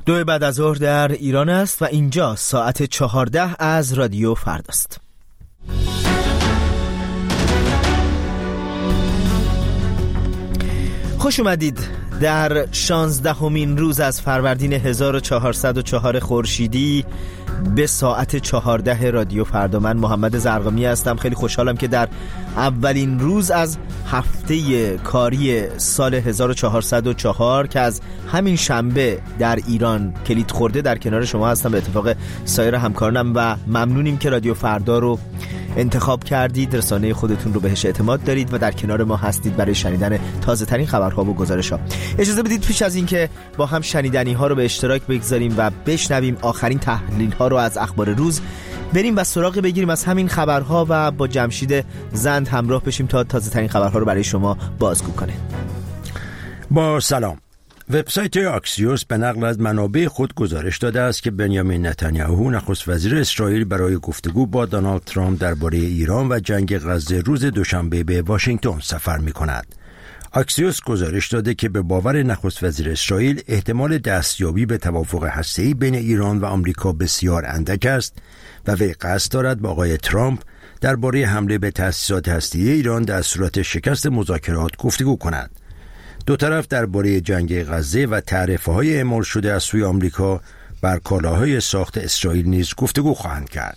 2 بعد از ظهر در ایران است و اینجا ساعت 14 از رادیو فرداست. خوش اومدید در 16مین روز از فروردین 1404 خورشیدی به ساعت 14 رادیو فردا. من محمد زرقامی هستم. خیلی خوشحالم که در اولین روز از هفته کاری سال 1404 که از همین شنبه در ایران کلید خورده در کنار شما هستم، به اتفاق سایر همکارانم، و ممنونیم که رادیو فردا رو انتخاب کردید، رسانه خودتون رو بهش اعتماد دارید و در کنار ما هستید برای شنیدن تازه ترین خبرها و گزارش‌ها. اجازه بدید پیش از این که با هم شنیدنی ها رو به اشتراک بگذاریم و بشنویم آخرین تحلیل ها رو از اخبار روز، بریم و سراغ بگیریم از همین خبرها و با جمشید زند همراه بشیم تا تازه ترین خبرها رو برای شما بازگو کنه. با سلام. وبسایت آکسیوس به نقل از منابع خود گزارش داده است که بنیامین نتانیاهو نخست وزیر اسرائیل برای گفتگو با دونالد ترامپ درباره ایران و جنگ غزه روز دوشنبه به واشنگتن سفر می‌کند. آکسیوس گزارش داده که به باور نخست وزیر اسرائیل احتمال دستیابی به توافق هسته‌ای بین ایران و آمریکا بسیار اندک است و وی قصد دارد با آقای ترامپ درباره حمله به تأسیسات هسته‌ای ایران در صورت شکست مذاکرات گفتگو کند. دو طرف درباره جنگ غزه و تعرفه‌های اعمال شده از سوی آمریکا بر کالاهای ساخت اسرائیل نیز گفتگو خواهند کرد.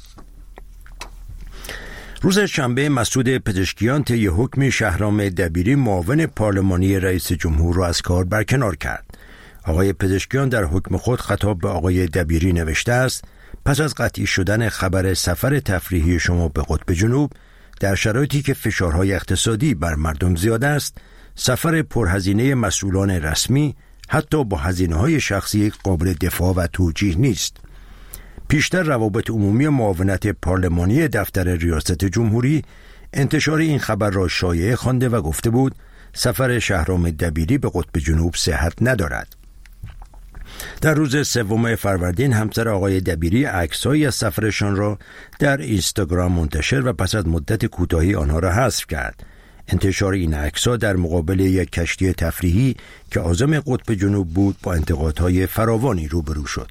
روز شنبه مسعود پزشکیان طی حکم شهرام دبیری معاون پارلمانی رئیس جمهور را از کار برکنار کرد. آقای پزشکیان در حکم خود خطاب به آقای دبیری نوشته است: پس از قطعی شدن خبر سفر تفریحی شما به قطب جنوب در شرایطی که فشارهای اقتصادی بر مردم زیاد است، سفر پرهزینه مسئولان رسمی حتی با هزینه‌های شخصی قابل دفاع و توجیه نیست. پیشتر روابط عمومی معاونت پارلمانی دفتر ریاست جمهوری انتشار این خبر را شایعه خوانده و گفته بود سفر شهرام دبیری به قطب جنوب صحت ندارد. در روز 3 فروردین همسر آقای دبیری عکس‌هایی از سفرشان را در اینستاگرام منتشر و پس از مدت کوتاهی آنها را حذف کرد. انتشار این عکس‌ها در مقابل یک کشتی تفریحی که عازم قطب جنوب بود با انتقادهای فراوانی روبرو شد.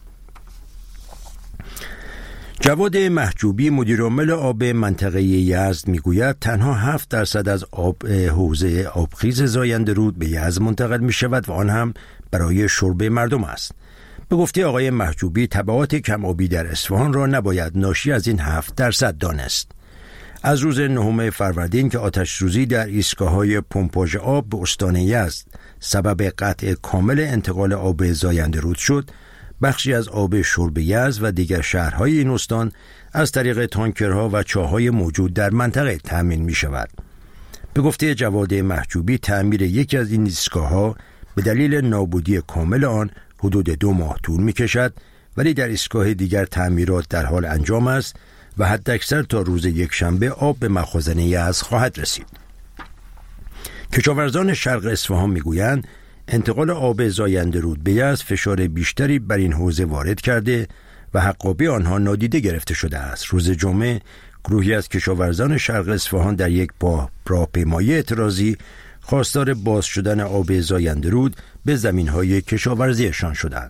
جواد محجوبی مدیرعامل آب منطقه یزد میگوید تنها 7% از آب حوزه آبخیز زاینده رود به یزد منتقل می شود و آن هم برای شرب مردم است. به گفته آقای محجوبی تبعات کم آبی در اصفهان را نباید ناشی از این 7% دانست. از روز 9 فروردین که آتش سوزی در ایستگاه‌های پمپاژ آب به استان یزد سبب قطع کامل انتقال آب زاینده رود شد، بخشی از آب شرب یزد و دیگر شهرهای این استان از طریق تانکرها و چاه‌های موجود در منطقه تأمین می‌شود. به گفته جواد محجوبی تعمیر یکی از این ایستگاه‌ها به دلیل نابودی کامل آن حدود 2 ماه طول می‌کشد، ولی در ایستگاه دیگر تعمیرات در حال انجام است و حداکثر تا روز یکشنبه آب به مخازن یزد خواهد رسید. کشاورزان شرق اصفهان میگویند انتقال آب زاینده رود به یزد فشار بیشتری بر این حوزه وارد کرده و حقابه آنها نادیده گرفته شده است. روز جمعه گروهی از کشاورزان شرق اصفهان در یک راهپیمایی اعتراضی خواستار باز شدن آب زاینده رود به زمین‌های کشاورزیشان شدند.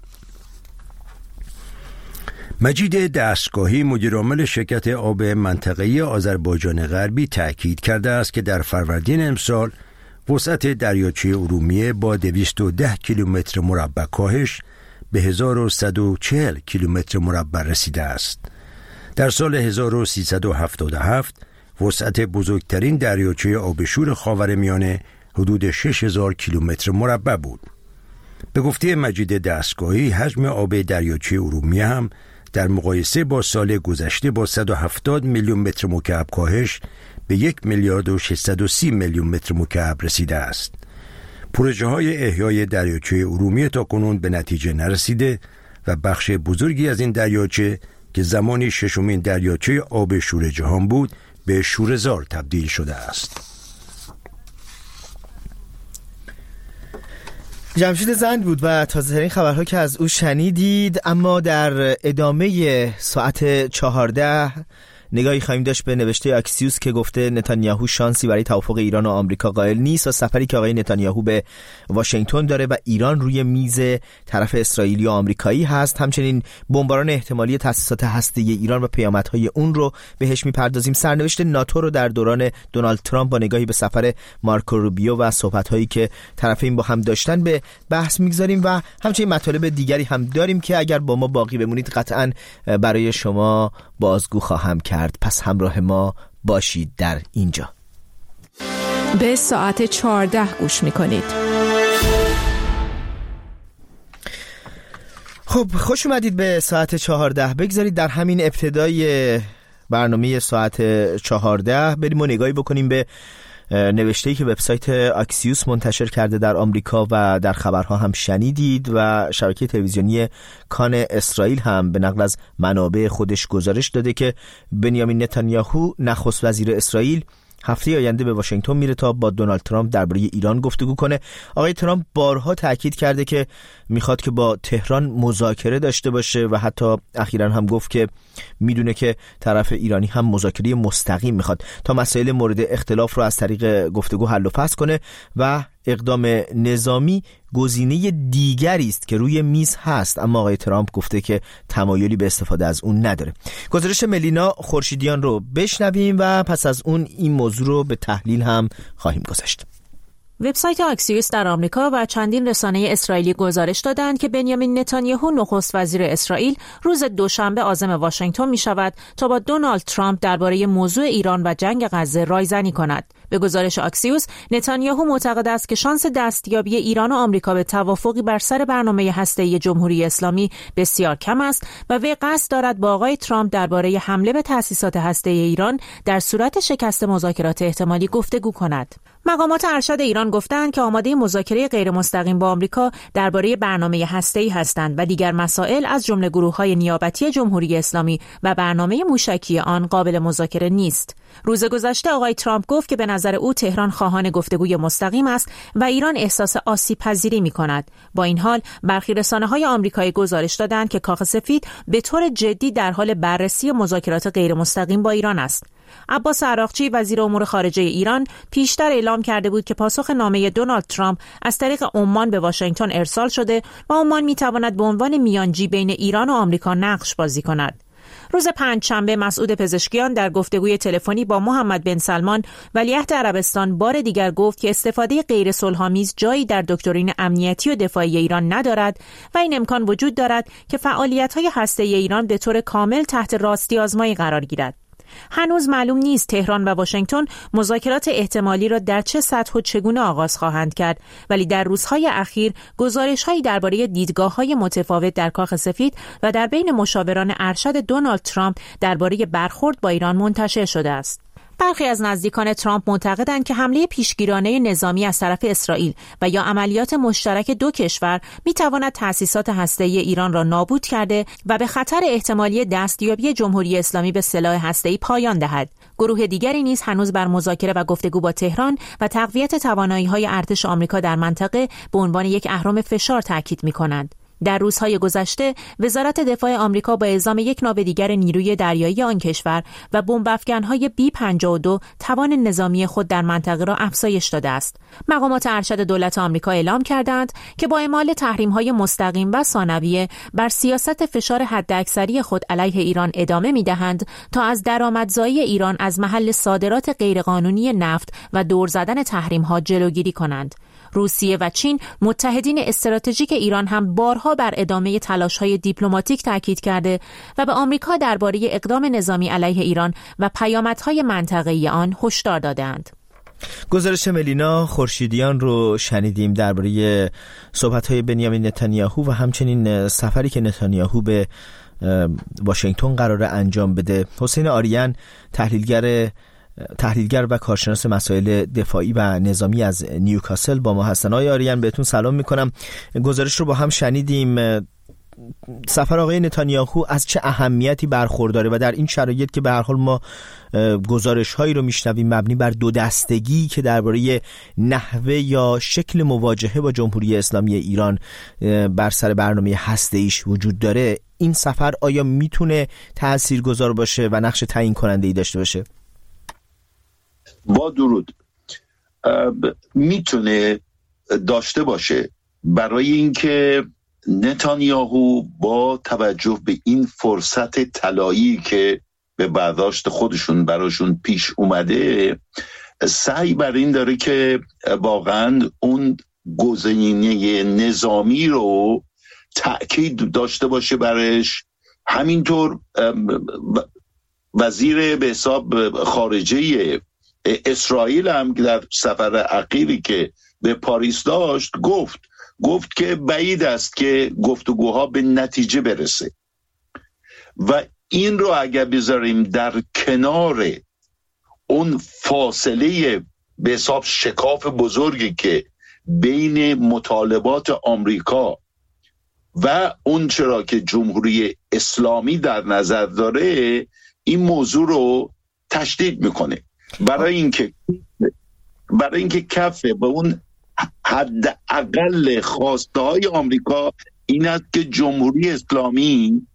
مجید دستگاهی مدیرعامل شرکت آب منطقه‌ای آذربایجان غربی تأکید کرده است که در فروردین امسال وسعت دریاچه ارومیه با 210 کیلومتر مربع کاهش به 1140 کیلومتر مربع رسیده است. در سال 1377 وسعت بزرگترین دریاچه آبشور خاورمیانه حدود 6000 کیلومتر مربع بود. به گفته مجید دستگاهی حجم آب دریاچه ارومیه هم در مقایسه با سال گذشته با 170 میلیون متر مکعب کاهش به 1,630 میلیون متر مکعب رسیده است. پروژه های احیای دریاچه ارومیه تاکنون به نتیجه نرسیده و بخش بزرگی از این دریاچه که زمانی 6مین دریاچه آب شور جهان بود به شوره‌زار تبدیل شده است. جمشید زند بود و تازه ترین خبرها که از او شنیدید. اما در ادامه ساعت 14 نگاهی خواهیم داشت به نوشته اکسیوس که گفته نتانیاهو شانسی برای توافق ایران و آمریکا قائل نیست و سفری که آقای نتانیاهو به واشنگتن داره و ایران روی میز طرف اسرائیلی و آمریکایی هست. همچنین بمباران احتمالی تاسیسات هسته‌ای ایران و پیامدهای اون رو بهش میپردازیم. سرنوشت ناتو رو در دوران دونالد ترامپ با نگاهی به سفر مارکو روبیو و صحبت‌هایی که طرفین با هم داشتن به بحث میگذاریم و همچنین مطالب دیگری هم داریم که اگر با ما باقی بمونید قطعاً برای شما بازگو خواهم کرد. پس همراه ما باشید در اینجا. به ساعت 14 گوش میکنید. خب خوش اومدید به ساعت 14. بگذارید در همین ابتدای برنامه ساعت 14 بریم و نگاهی بکنیم به نوشته‌ای که وبسایت اکسیوس منتشر کرده در آمریکا و در خبرها هم شنیدید و شبکه تلویزیونی کان اسرائیل هم به نقل از منابع خودش گزارش داده که بنیامین نتانیاهو نخست وزیر اسرائیل هفته آینده به واشنگتن میره تا با دونالد ترامپ درباره ایران گفتگو کنه. آقای ترامپ بارها تاکید کرده که میخواد که با تهران مذاکره داشته باشه و حتی اخیراً هم گفت که میدونه که طرف ایرانی هم مذاکره مستقیم میخواد تا مسائل مورد اختلاف رو از طریق گفتگو حل و فصل کنه و اقدام نظامی گزینه دیگری است که روی میز هست، اما آقای ترامپ گفته که تمایلی به استفاده از اون نداره. گزارش ملینا خورشیدیان رو بشنویم و پس از اون این موضوع رو به تحلیل هم خواهیم گذاشت. وبسایت اکسیوس در آمریکا و چندین رسانه اسرائیلی گزارش دادند که بنیامین نتانیاهو نخست وزیر اسرائیل روز دوشنبه عازم واشنگتن می شود تا با دونالد ترامپ درباره موضوع ایران و جنگ غزه رایزنی کند. به گزارش اکسیوس، نتانیاهو معتقد است که شانس دستیابی ایران و آمریکا به توافقی بر سر برنامه هسته‌ای جمهوری اسلامی بسیار کم است و وی قصد دارد با آقای ترامپ درباره حمله به تأسیسات هسته‌ای ایران در صورت شکست مذاکرات احتمالی گفتگو کند. مقامات ارشد ایران گفتند که آماده مذاکره غیر مستقیم با آمریکا درباره برنامه هسته‌ای هستند و دیگر مسائل از جمله گروه‌های نیابتی جمهوری اسلامی و برنامه موشکی آن قابل مذاکره نیست. روز گذشته آقای ترامپ گفت که به نظر او تهران خواهان گفتگوی مستقیم است و ایران احساس آسیب‌پذیری می‌کند. با این حال برخی رسانه‌های آمریکایی گزارش دادند که کاخ سفید به طور جدی در حال بررسی مذاکرات غیر مستقیم با ایران است. عباس عراقچی وزیر امور خارجه ایران پیشتر اعلام کرده بود که پاسخ نامه دونالد ترامپ از طریق عمان به واشنگتن ارسال شده و عمان می‌تواند به عنوان میانجی بین ایران و آمریکا نقش بازی کند. روز پنجشنبه مسعود پزشکیان در گفتگوی تلفنی با محمد بن سلمان ولیعهد عربستان بار دیگر گفت که استفاده غیر صلح‌آمیز جایی در دکترین امنیتی و دفاعی ایران ندارد و این امکان وجود دارد که فعالیت‌های هسته‌ای ایران به طور کامل تحت راستی آزمایی قرار گیرد. هنوز معلوم نیست تهران و واشنگتن مذاکرات احتمالی را در چه سطح و چگونه آغاز خواهند کرد، ولی در روزهای اخیر گزارش‌هایی درباره دیدگاه‌های متفاوت در کاخ سفید و در بین مشاوران ارشد دونالد ترامپ درباره برخورد با ایران منتشر شده است. برخی از نزدیکان ترامپ معتقدند که حمله پیشگیرانه نظامی از طرف اسرائیل و یا عملیات مشترک دو کشور می‌تواند تأسیسات هسته‌ای ایران را نابود کرده و به خطر احتمالی دستیابی جمهوری اسلامی به سلاح هسته‌ای پایان دهد. گروه دیگری نیز هنوز بر مذاکره و گفتگو با تهران و تقویت توانایی‌های ارتش آمریکا در منطقه به عنوان یک اهرم فشار تاکید می‌کنند. در روزهای گذشته وزارت دفاع آمریکا با اعزام یک ناو دیگر نیروی دریایی آن کشور و بمب‌افکن‌های B-52 توان نظامی خود در منطقه را افزایش داده است. مقامات ارشد دولت آمریکا اعلام کردند که با اعمال تحریم‌های مستقیم و ثانویه بر سیاست فشار حداکثری خود علیه ایران ادامه می‌دهند تا از درآمدزایی ایران از محل صادرات غیرقانونی نفت و دور زدن تحریم‌ها جلوگیری کنند. روسیه و چین متحدین استراتژیک ایران هم بارها بر ادامه تلاش‌های دیپلماتیک تاکید کرده و به آمریکا درباره اقدام نظامی علیه ایران و پیامدهای منطقه‌ای آن هشدار دادند. گزارش ملینا خورشیدیان رو شنیدیم درباره صحبت‌های بنیامین نتانیاهو و همچنین سفری که نتانیاهو به واشنگتن قراره انجام بده. حسین آریان تحلیلگر و کارشناس مسائل دفاعی و نظامی از نیوکاسل با ما هستن. آقای آریان بهتون سلام میکنم. گزارش رو با هم شنیدیم. سفر آقای نتانیاهو از چه اهمیتی برخورداره و در این شرایط که به هر حال ما گزارش هایی رو میشنویم مبنی بر دو دستگی که درباره نحوه یا شکل مواجهه با جمهوری اسلامی ایران بر سر برنامه هسته‌ایش وجود داره، این سفر آیا میتونه تاثیرگذار باشه و نقش تعیین کننده ای داشته باشه؟ با درود، میتونه داشته باشه، برای اینکه نتانیاهو با توجه به این فرصت طلایی که به برداشت خودشون براشون پیش اومده سعی بر این داره که واقعا اون گزینه نظامی رو تأکید داشته باشه برش. همینطور وزیر به حساب خارجه اسرائیل هم که در سفر اخیری که به پاریس داشت گفت که بعید است که گفتگوها به نتیجه برسه و این رو اگر بذاریم در کنار اون فاصله به حساب شکاف بزرگی که بین مطالبات آمریکا و اون چرا که جمهوری اسلامی در نظر داره، این موضوع رو تشدید میکنه برای اینکه کفه به اون حد اقل خواسته های آمریکا این است که جمهوری اسلامی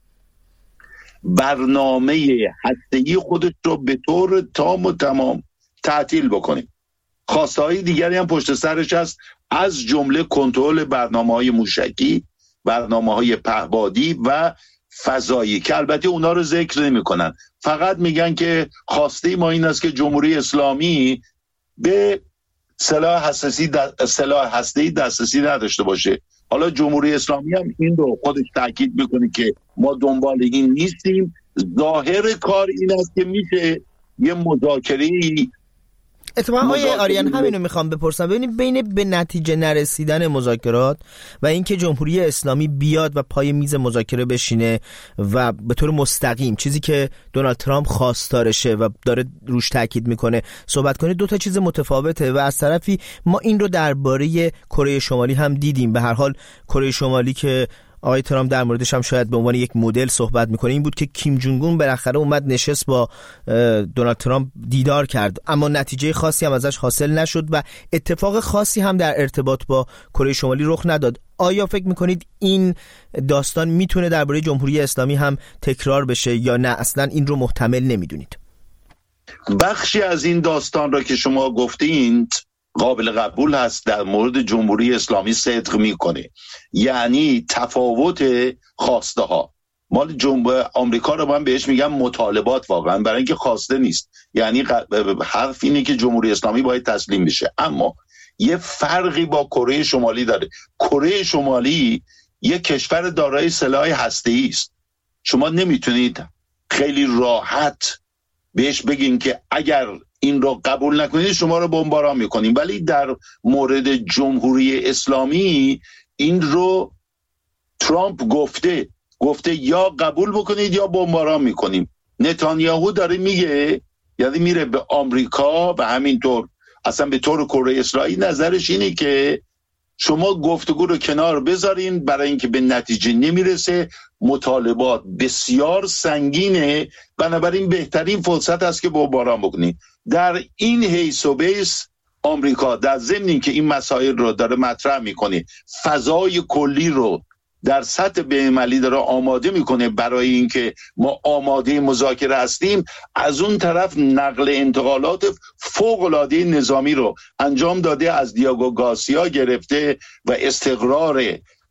برنامه هسته‌ای خودش رو به طور تام و تمام تعطیل بکنه. خواسته های دیگری هم پشت سرش هست، از جمله کنترل برنامه‌های موشکی، برنامه‌های پهپادی و فضایی که البته اونا رو ذکر نمی‌کنن، فقط میگن که خواسته ما این است که جمهوری اسلامی به سلاح هسته‌ای دسترسی نداشته باشه. حالا جمهوری اسلامی هم این رو خودش تاکید میکنه که ما دنبال این نیستیم. ظاهر کار این است که میشه یه مذاکره‌ای. اتفاقا آقای آریان همینو میخوام بپرسم، ببینید بین به نتیجه نرسیدن مذاکرات و اینکه جمهوری اسلامی بیاد و پای میز مذاکره بشینه و به طور مستقیم چیزی که دونالد ترامپ خواستارشه و داره روش تاکید میکنه صحبت کنه، دو تا چیز متفاوته و از طرفی ما این رو درباره کره شمالی هم دیدیم. به هر حال کره شمالی که آقای ترامپ در موردش هم شاید به عنوان یک مدل صحبت میکنه این بود که کیم جونگ اون بالاخره اومد نشست با دونالد ترامپ دیدار کرد، اما نتیجه خاصی هم ازش حاصل نشد و اتفاق خاصی هم در ارتباط با کره شمالی رخ نداد. آیا فکر میکنید این داستان میتونه درباره جمهوری اسلامی هم تکرار بشه یا نه اصلا این رو محتمل نمیدونید؟ بخشی از این داستان را که شما گفتید قابل قبول هست، در مورد جمهوری اسلامی صدق میکنه، یعنی تفاوت خواسته ها. مال جمهوری آمریکا رو من بهش میگم مطالبات، واقعا برای اینکه خواسته نیست، یعنی حرف اینه که جمهوری اسلامی باید تسلیم بشه. اما یه فرقی با کره شمالی داره. کره شمالی یک کشور دارای سلاح هسته‌ای است. شما نمیتونید خیلی راحت بهش بگین که اگر این رو قبول نکنید شما رو بمباران میکنیم، ولی در مورد جمهوری اسلامی این رو ترامپ گفته یا قبول بکنید یا بمباران میکنیم. نتانیاهو داره میگه، یعنی میره به آمریکا و همینطور اصلا به طور کره اسرائیل نظرش اینه که شما گفتگو رو کنار بذارین برای اینکه به نتیجه نمیرسه، مطالبات بسیار سنگینه، بنابراین بهترین فرصت است که بمباران بکنید. در این حیث و بیس آمریکا در ضمن که این مسائل رو داره مطرح میکنه، فضای کلی رو در سطح بین‌المللی داره آماده میکنه برای اینکه ما آماده مذاکره هستیم، از اون طرف نقل انتقالات فوق‌العاده نظامی رو انجام داده، از دیاگو گارسیا گرفته و استقرار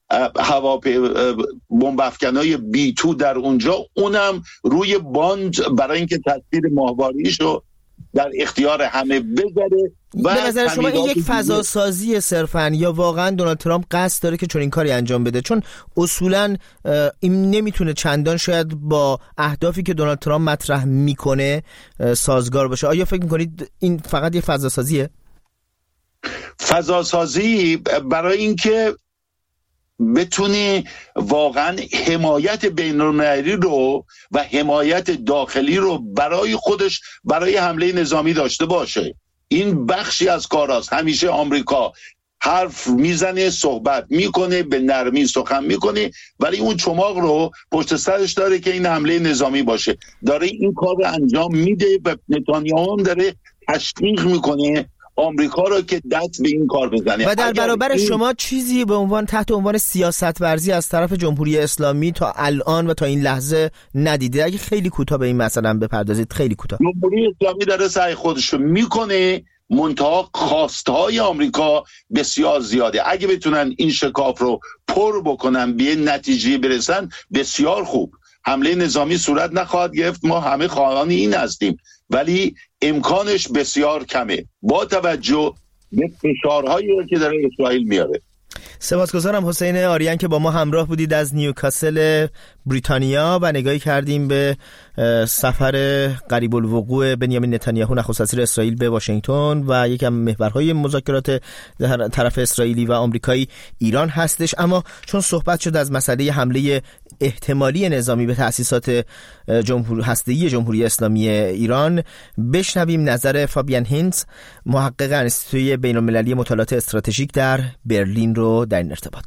بمب افکنای B2 در اونجا، اونم روی باند برای اینکه تصویر ماهواریش رو در اختیار همه بذاره. به نظر شما این یک فضا سازی صرفاً یا واقعاً دونالد ترامپ قصد داره که چون این کاری انجام بده؟ چون اصولاً این نمیتونه چندان شاید با اهدافی که دونالد ترامپ مطرح میکنه سازگار باشه. آیا فکر میکنید این فقط یک فضا سازیه؟ فضا سازی برای اینکه بتونه واقعا حمایت بین‌المللی رو و حمایت داخلی رو برای خودش برای حمله نظامی داشته باشه. این بخشی از کاراست. همیشه آمریکا حرف میزنه، صحبت میکنه، به نرمی سخن میکنه، ولی اون چماق رو پشت سرش داره که این حمله نظامی باشه. داره این کار رو انجام میده و نتانیاهو هم داره تشویق میکنه آمریکا رو که دست به این کار بزنه. و در برابر شما چیزی به عنوان تحت عنوان سیاست ورزی از طرف جمهوری اسلامی تا الان و تا این لحظه ندیده؟ اگه خیلی کوتاه به این مثلا بپردازید، خیلی کوتاه. جمهوری اسلامی داره سعی خودش رو میکنه، منتها خواستهای آمریکا بسیار زیاده. اگه بتونن این شکاف رو پر بکنن، به نتیجه برسن، بسیار خوب. حمله نظامی صورت نخواهد گرفت، ما همه خواهان این هستیم، ولی امکانش بسیار کمه با توجه به فشارهایی که داره اسرائیل میاره. سپاسگزارم حسین آریان که با ما همراه بودید از نیوکاسل بریتانیا و نگاهی کردیم به سفر قریب الوقوع بنیامین نتانیاهو نخست وزیر اسرائیل به واشنگتن و یکم محورهای مذاکرات طرف اسرائیلی و آمریکایی ایران هستش. اما چون صحبت شد از مسئله حمله احتمالی نظامی به تأسیسات هسته‌ای جمهوری اسلامی ایران، بشنویم نظر فابیان هینز، محقق انستیتوی بین‌المللی مطالعات استراتژیک در برلین رو در این ارتباط.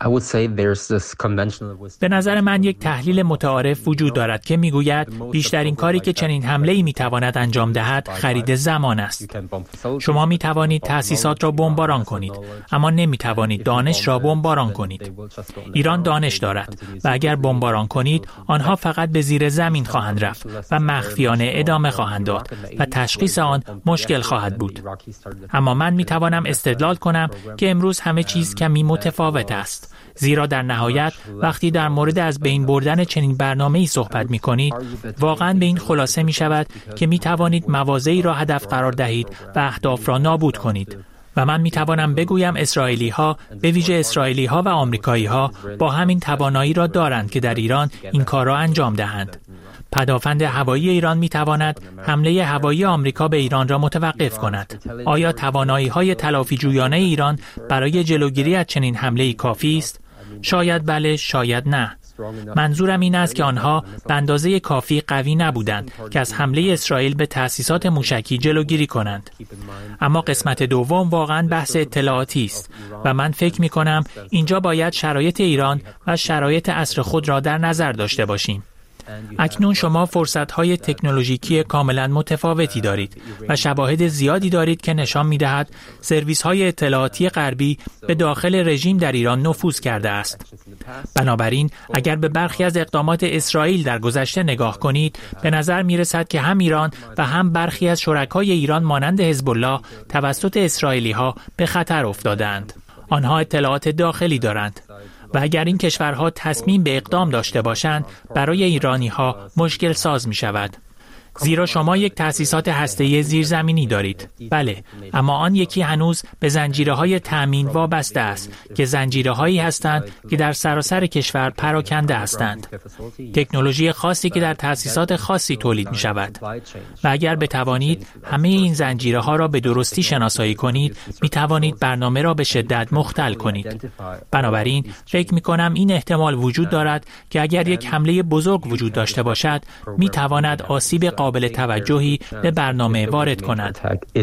به نظر من یک تحلیل متعارف وجود دارد که میگوید بیشترین کاری که چنین حمله‌ای میتواند انجام دهد خرید زمان است. شما میتوانید تأسیسات را بمباران کنید، اما نمیتوانید دانش را بمباران کنید. ایران دانش دارد و اگر بمباران کنید آنها فقط به زیر زمین خواهند رفت و مخفیانه ادامه خواهند داد و تشخیص آن مشکل خواهد بود. اما من میتوانم استدلال کنم که امروز همه چیز کمی متفاوت است. زیرا در نهایت وقتی در مورد از بین بردن چنین برنامه‌ای صحبت می‌کنید، واقعاً به این خلاصه می‌شود که می‌توانید مواضعی را هدف قرار دهید و اهداف را نابود کنید. و من می‌توانم بگویم اسرائیلی‌ها، به ویژه اسرائیلی‌ها و آمریکایی‌ها، با همین توانایی را دارند که در ایران این کار را انجام دهند. پدافند هوایی ایران می‌تواند حمله هوایی آمریکا به ایران را متوقف کند. آیا توانایی‌های تلافی‌جویانه ایران برای جلوگیری از چنین حمله‌ای کافی است؟ شاید بله، شاید نه. منظورم این است که آنها به اندازه کافی قوی نبودند که از حمله اسرائیل به تأسیسات موشکی جلوگیری کنند. اما قسمت دوم واقعاً بحث اطلاعاتی است و من فکر می‌کنم اینجا باید شرایط ایران و شرایط عصر خود را در نظر داشته باشیم. اکنون شما فرصت‌های تکنولوژیکی کاملاً متفاوتی دارید و شواهد زیادی دارید که نشان می‌دهد سرویس‌های اطلاعاتی غربی به داخل رژیم در ایران نفوذ کرده است. بنابراین اگر به برخی از اقدامات اسرائیل در گذشته نگاه کنید، به نظر می‌رسد که هم ایران و هم برخی از شرکای ایران مانند حزب الله توسط اسرائیلی‌ها به خطر افتادند. آنها اطلاعات داخلی دارند. و اگر این کشورها تصمیم به اقدام داشته باشند، برای ایرانی‌ها مشکل ساز می‌شود. زیرا شما یک تأسیسات هسته‌ای زیرزمینی دارید. بله، اما آن یکی هنوز به زنجیره‌های تأمین وابسته است که زنجیره‌هایی هستند که در سراسر کشور پراکنده هستند. تکنولوژی خاصی که در تأسیسات خاصی تولید می‌شود. و اگر بتوانید همه این زنجیره‌ها را به درستی شناسایی کنید، می‌توانید برنامه را به شدت مختل کنید. بنابراین فکر می‌کنم این احتمال وجود دارد که اگر یک حمله بزرگ وجود داشته باشد، می‌تواند آسیب قابل توجهی به برنامه وارد کند.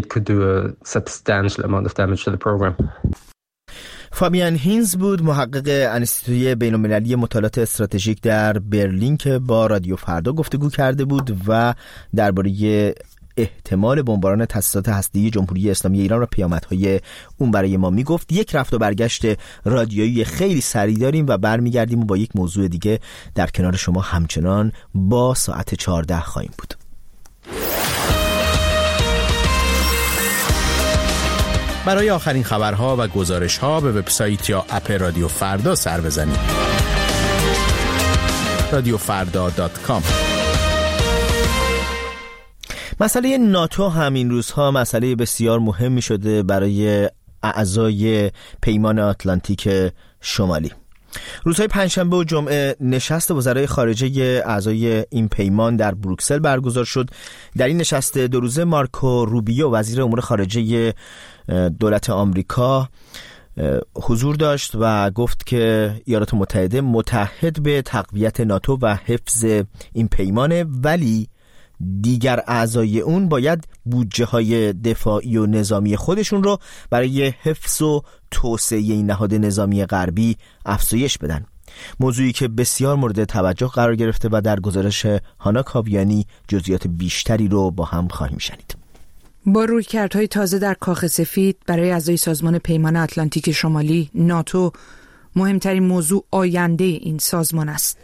فابیان هینز بود، محقق انستیتوی بین‌المللی مطالعات استراتژیک در برلین که با رادیو فردا گفتگو کرده بود و درباره احتمال بمباران تأسیسات هسته‌ای جمهوری اسلامی ایران و پیامدهای اون برای ما میگفت. یک رفت و برگشت رادیویی خیلی سریع داریم و برمیگردیم و با یک موضوع دیگه در کنار شما همچنان با ساعت 14 خواهیم بود. برای آخرین خبرها و گزارش‌ها به وبسایت یا اپ رادیو فردا سر بزنید. radiofarda.com. مسئله ناتو همین روزها مسئله بسیار مهمی شده برای اعضای پیمان آتلانتیک شمالی. روزهای پنجشنبه و جمعه نشست وزرای خارجه اعضای این پیمان در بروکسل برگزار شد. در این نشست دو روزه مارکو روبیو وزیر امور خارجه دولت آمریکا حضور داشت و گفت که ایالات متحده متحد به تقویت ناتو و حفظ این پیمانه، ولی دیگر اعضای اون باید بودجه های دفاعی و نظامی خودشون رو برای حفظ و توسعه این نهاد نظامی غربی افزایش بدن. موضوعی که بسیار مورد توجه قرار گرفته و در گزارش هانا کاویانی جزئیات بیشتری رو با هم خواهیم شنید. با رویکردهای تازه در کاخ سفید برای اعضای سازمان پیمان اتلانتیک شمالی ناتو، مهمترین موضوع آینده این سازمان است.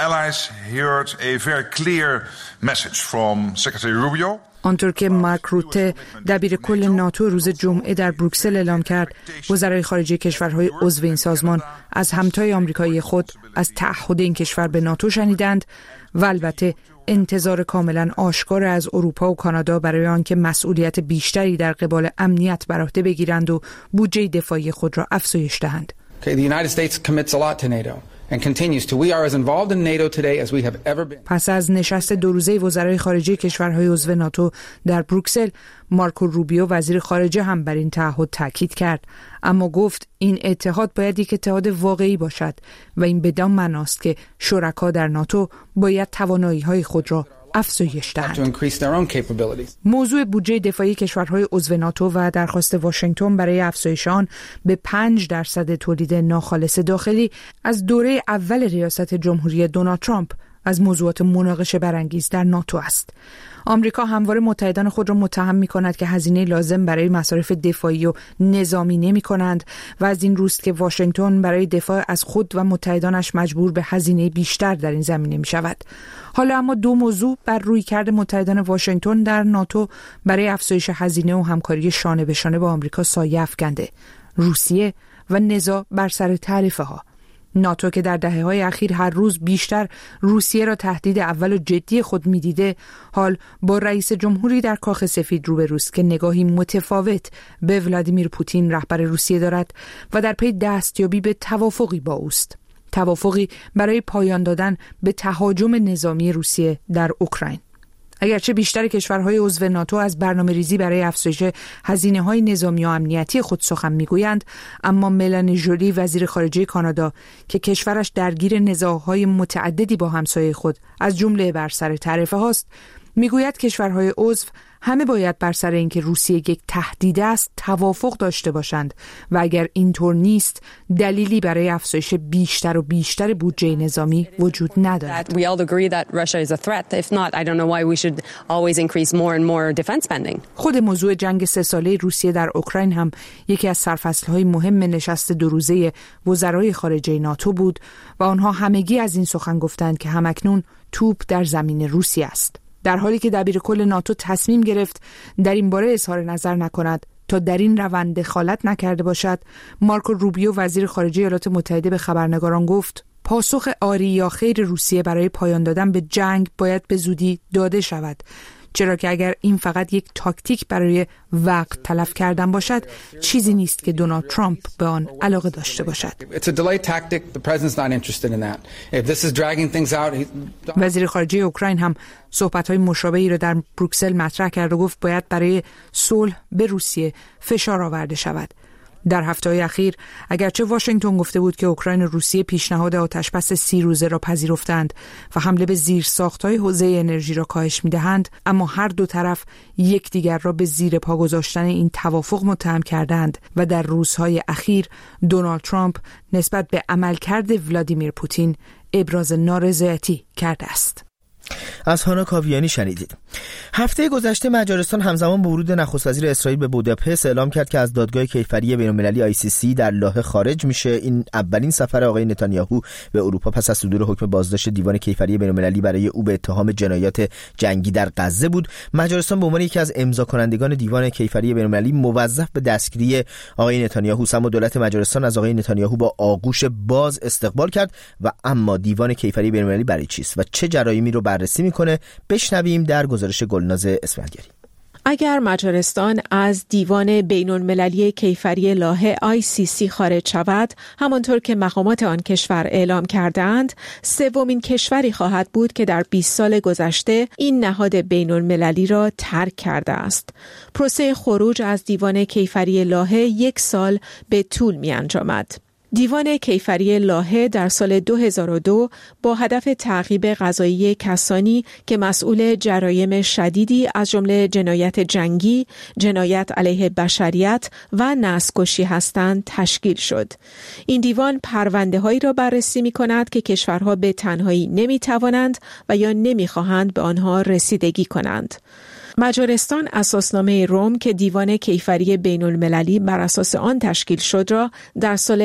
آنطور که مارک روته دبیرکل ناتو روز جمعه در بروکسل اعلام کرد، وزرای خارجه کشورهای عضو این سازمان از همتای آمریکایی خود از تعهد این کشور به ناتو شنیدند و البته انتظار کاملا آشکار از اروپا و کانادا برای آنکه مسئولیت بیشتری در قبال امنیت بر عهده بگیرند و بودجه دفاعی خود را افزایش دهند. پس از نشست 2 روزه وزرای خارجه کشورهای عضو ناتو در بروکسل، مارکو روبیو وزیر خارجه هم بر این تعهد تاکید کرد، اما گفت این اتحاد باید یک اتحاد واقعی باشد و این بدان معناست که شرکا در ناتو باید توانایی‌های خود را افزایش دهند. موضوع بودجه دفاعی کشورهای عضو ناتو و درخواست واشنگتن برای افزایش آن به 5% تولید ناخالص داخلی از دوره اول ریاست جمهوری دونالد ترامپ از موضوعات مناقشه برانگیز در ناتو است. آمریکا همواره متحدان خود را متهم می‌کند که هزینه لازم برای مصارف دفاعی و نظامی نمی‌کنند و از این روست که واشنگتن برای دفاع از خود و متحدانش مجبور به هزینه بیشتر در این زمینه می‌شود. حالا اما 2 موضوع بر رویکرد متحدان واشنگتن در ناتو برای افزایش هزینه و همکاری شانه به شانه با آمریکا سایه افکنده: روسیه و نزاع بر سر تعرفه‌ها. ناتو که در دهه‌های اخیر هر روز بیشتر روسیه را تهدید اول و جدی خود می‌دیده، حال با رئیس جمهوری در کاخ سفید روبروست که نگاهی متفاوت به ولادیمیر پوتین رهبر روسیه دارد و در پی دستیابی به توافقی با اوست. توافقی برای پایان دادن به تهاجم نظامی روسیه در اوکراین. اگرچه بیشتر کشورهای عضو ناتو از برنامه‌ریزی برای افزایش هزینه‌های نظامی و امنیتی خود سخن می‌گویند، اما ملانی ژولی وزیر خارجه کانادا که کشورش درگیر نزاع‌های متعددی با همسایه خود از جمله بر سر تعرفه هاست، می‌گوید کشورهای عضو همه باید بر سر اینکه روسیه یک تهدید است توافق داشته باشند و اگر اینطور نیست دلیلی برای افزایش بیشتر و بیشتر بودجه نظامی وجود ندارد. خود موضوع جنگ 3 ساله روسیه در اوکراین هم یکی از سرفصل‌های مهم نشست 2 روزه وزرای خارجه ناتو بود و آنها همگی از این سخن گفتند که همکنون توپ در زمین روسیه است. در حالی که دبیرکل ناتو تصمیم گرفت در این باره اظهار نظر نکند تا در این روند دخالت نکرده باشد، مارکو روبیو وزیر خارجه ایالات متحده به خبرنگاران گفت پاسخ آری یا خیر روسیه برای پایان دادن به جنگ باید به زودی داده شود، چرا که اگر این فقط یک تاکتیک برای وقت تلف کردن باشد، چیزی نیست که دونالد ترامپ به آن علاقه داشته باشد. وزیر خارجه اوکراین هم صحبت‌های مشابهی را در بروکسل مطرح کرد و گفت باید برای صلح به روسیه فشار آورده شود. در هفته‌های اخیر اگرچه واشنگتن گفته بود که اوکراین و روسیه پیشنهاد آتشبس 30 روزه را پذیرفتند و حمله به زیرساخت‌های حوزه انرژی را کاهش می‌دهند، اما هر دو طرف یکدیگر را به زیر پا گذاشتن این توافق متهم کردند و در روزهای اخیر دونالد ترامپ نسبت به عملکرد ولادیمیر پوتین ابراز نارضایتی کرده است. از هانا کاویانی شنیدید. هفته گذشته مجارستان همزمان با ورود نخست وزیر اسرائیل به بوداپست اعلام کرد که از دادگاه کیفری بین‌المللی ICC در لاهه خارج میشه. این اولین سفر آقای نتانیاهو به اروپا پس از صدور حکم بازداشت دیوان کیفری بین‌المللی برای او به اتهام جنایات جنگی در غزه بود. مجارستان به عنوان یکی از امضا کنندگان دیوان کیفری بین‌المللی موظف به دستگیری آقای نتانیاهو است، اما دولت مجارستان از آقای نتانیاهو با آغوش باز استقبال کرد. و اما دیوان کیفری بین‌المللی برای چیست و چه جرایمی رو بررسی میکنه؟ بشنویم در گزارش گلناز اسفندیاری. اگر مجارستان از دیوان بین‌المللی کیفری لاهه ICC خارج شود، همانطور که مقامات آن کشور اعلام کردند، سومین کشوری خواهد بود که در 20 سال گذشته این نهاد بین‌المللی را ترک کرده است. پروسه خروج از دیوان کیفری لاهه 1 سال به طول می‌انجامد. دیوان کیفری لاهه در سال 2002 با هدف تعقیب قضایی کسانی که مسئول جرایم شدیدی از جمله جنایت جنگی، جنایت علیه بشریت و نسل‌کشی هستند تشکیل شد. این دیوان پرونده‌هایی را بررسی می‌کند که کشورها به تنهایی نمی‌توانند و یا نمی‌خواهند به آنها رسیدگی کنند. مجارستان اساسنامه روم که دیوان کیفری بین المللی بر اساس آن تشکیل شد را در سال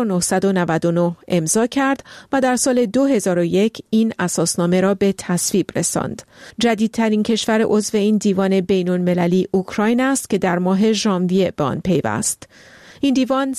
1999 امضا کرد و در سال 2001 این اساسنامه را به تصویب رساند. جدیدترین کشور عضو این دیوان بین المللی اوکراین است که در ماه ژانویه به آن پیوست. این دیوان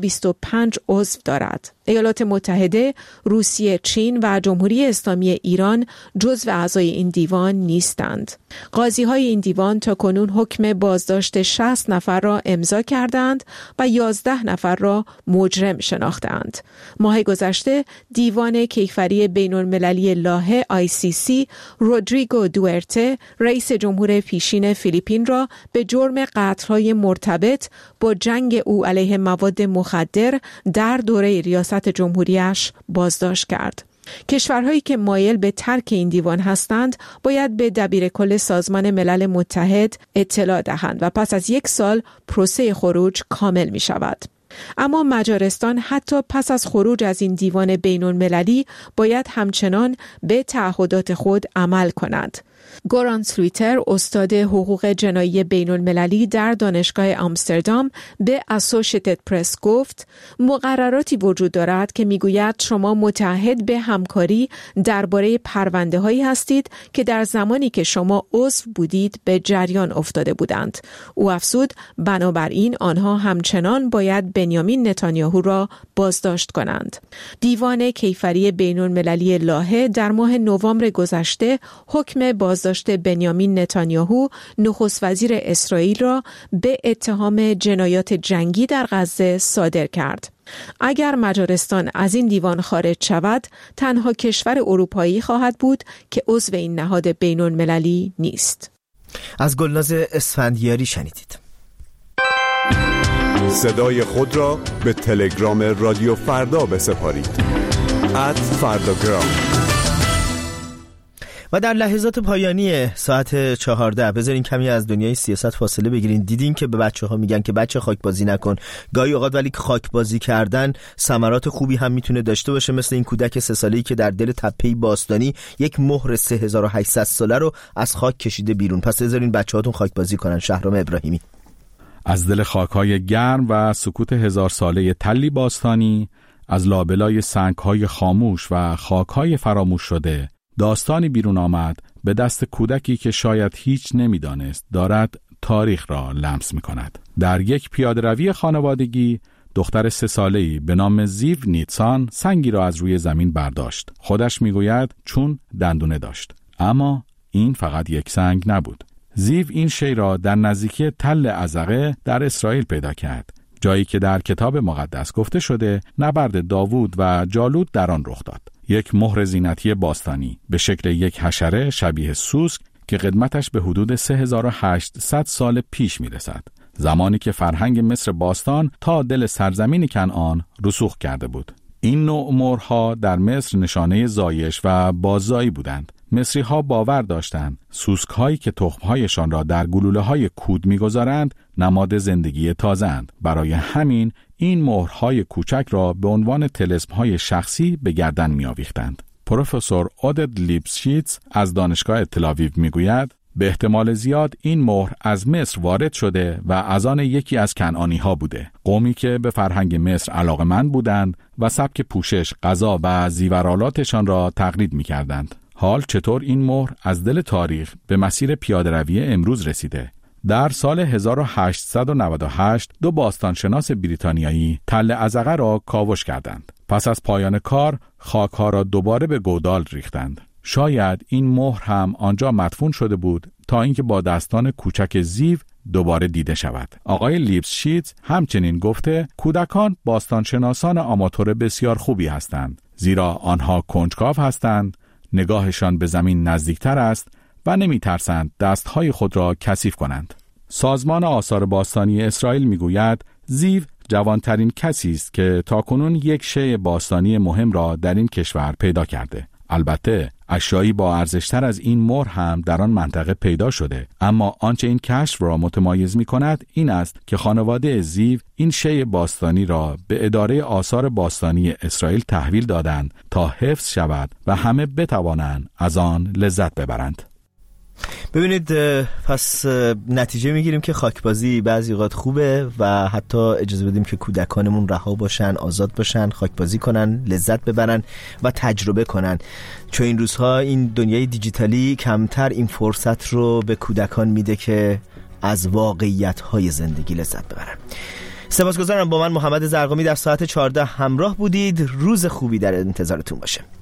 125 عضو دارد. ایالات متحده، روسیه، چین و جمهوری اسلامی ایران جزو اعضای این دیوان نیستند. قاضی‌های این دیوان تاکنون حکم بازداشت 60 نفر را امضا کردند و 11 نفر را مجرم شناختند. ماه گذشته دیوان کیفری بین‌المللی لاهه ICC رودریگو دوئرته رئیس جمهور پیشین فیلیپین را به جرم قتل‌های مرتبط با جنگ او علیه مواد مخدر در دوره ریاست جمهوریش بازداشت کرد. کشورهایی که مایل به ترک این دیوان هستند باید به دبیرکل سازمان ملل متحد اطلاع دهند و پس از 1 سال پروسه خروج کامل می شود. اما مجارستان حتی پس از خروج از این دیوان بین المللی باید همچنان به تعهدات خود عمل کند. گوران سلویتر استاد حقوق جنایی بین المللی در دانشگاه آمستردام به اسوشییتد پرس گفت مقرراتی وجود دارد که میگوید شما متعهد به همکاری درباره پرونده هایی هستید که در زمانی که شما عضو بودید به جریان افتاده بودند. او افزود بنابراین آنها همچنان باید بنیامین نتانیاهو را بازداشت کنند. دیوان کیفری بین المللی لاهه در ماه نوامبر گذشته حکم بازداشت بنیامین نتانیاهو نخست وزیر اسرائیل را به اتهام جنایات جنگی در غزه صادر کرد. اگر مجارستان از این دیوان خارج شود، تنها کشور اروپایی خواهد بود که عضو این نهاد بین المللی نیست. از گلناز اسفندیاری شنیدید. صدای خود را به تلگرام رادیو فردا بسپارید. @فرداگرام. و در لحظات پایانی ساعت 14 بذارین کمی از دنیای سیاست فاصله بگیرین. دیدین که به بچه‌ها میگن که بچه خاک بازی نکن گاهی اوقات، ولی خاک بازی کردن ثمرات خوبی هم میتونه داشته باشه، مثل این کودک 3 ساله‌ای که در دل تپه‌ای باستانی یک مهر 3800 ساله رو از خاک کشیده بیرون. پس بذارین بچه‌هاتون خاک بازی کنن. شهرام ابراهیمی. از دل خاک‌های گرم و سکوت 1000 ساله تلی باستانی، از لابلای سنگ‌های خاموش و خاک‌های فراموش شده، داستانی بیرون آمد به دست کودکی که شاید هیچ نمی‌دانست دارد تاریخ را لمس می‌کند. در یک پیاده‌روی خانوادگی، دختر 3 ساله‌ای به نام زیو نیتسان سنگی را از روی زمین برداشت. خودش می‌گوید چون دندونه داشت. اما این فقط یک سنگ نبود. زیو این شی را در نزدیکی تل ازقه در اسرائیل پیدا کرد، جایی که در کتاب مقدس گفته شده نبرد داوود و جالوت در آن رخ داد. یک مهر زینتی باستانی به شکل یک حشره شبیه سوسک که قدمتش به حدود 3800 سال پیش میرسد، زمانی که فرهنگ مصر باستان تا دل سرزمین کنعان رسوخ کرده بود. این نوع مهرها در مصر نشانه زایش و باززایی بودند. مصری‌ها باور داشتند سوسک‌هایی که تخم‌هایشان را در گلوله‌های کود می‌گذارند نماد زندگی تازه‌اند. برای همین این مهرهای کوچک را به عنوان طلسم‌های شخصی به گردن می‌آویختند. پروفسور اودد لیپسشیتز از دانشگاه تل‌آویو می‌گوید به احتمال زیاد این مهر از مصر وارد شده و از آن یکی از کنعانی‌ها بوده، قومی که به فرهنگ مصر علاقه‌مند بودند و سبک پوشش، غذا و زیورالاتشان را تقلید می‌کردند. حال چطور این مهر از دل تاریخ به مسیر پیاده‌روی امروز رسیده؟ در سال 1898 2 باستانشناس بریتانیایی تل ازقه را کاوش کردند. پس از پایان کار خاک‌ها را دوباره به گودال ریختند. شاید این مهر هم آنجا مدفون شده بود تا اینکه با دستان کوچک زیو دوباره دیده شود. آقای لیپسشیتز همچنین گفته کودکان باستانشناسان آماتور بسیار خوبی هستند، زیرا آنها کنجکاو هستند، نگاهشان به زمین نزدیکتر است و نمی ترسند دستهای خود را کثیف کنند. سازمان آثار باستانی اسرائیل می گوید زیو جوانترین کسی است که تاکنون یک شی باستانی مهم را در این کشور پیدا کرده. البته اشیایی با ارزشتر از این مهر هم در آن منطقه پیدا شده، اما آنچه این کشف را متمایز می کند این است که خانواده زیو این شی باستانی را به اداره آثار باستانی اسرائیل تحویل دادند تا حفظ شود و همه بتوانند از آن لذت ببرند. ببینید پس نتیجه میگیریم که خاکبازی بعضی اوقات خوبه و حتی اجازه بدیم که کودکانمون رها باشن، آزاد باشن، خاکبازی کنن، لذت ببرن و تجربه کنن، چون این روزها این دنیای دیجیتالی کمتر این فرصت رو به کودکان میده که از واقعیت‌های زندگی لذت ببرن. سپاسگزارم با من محمد زرقامی در ساعت 14 همراه بودید. روز خوبی در انتظارتون باشه.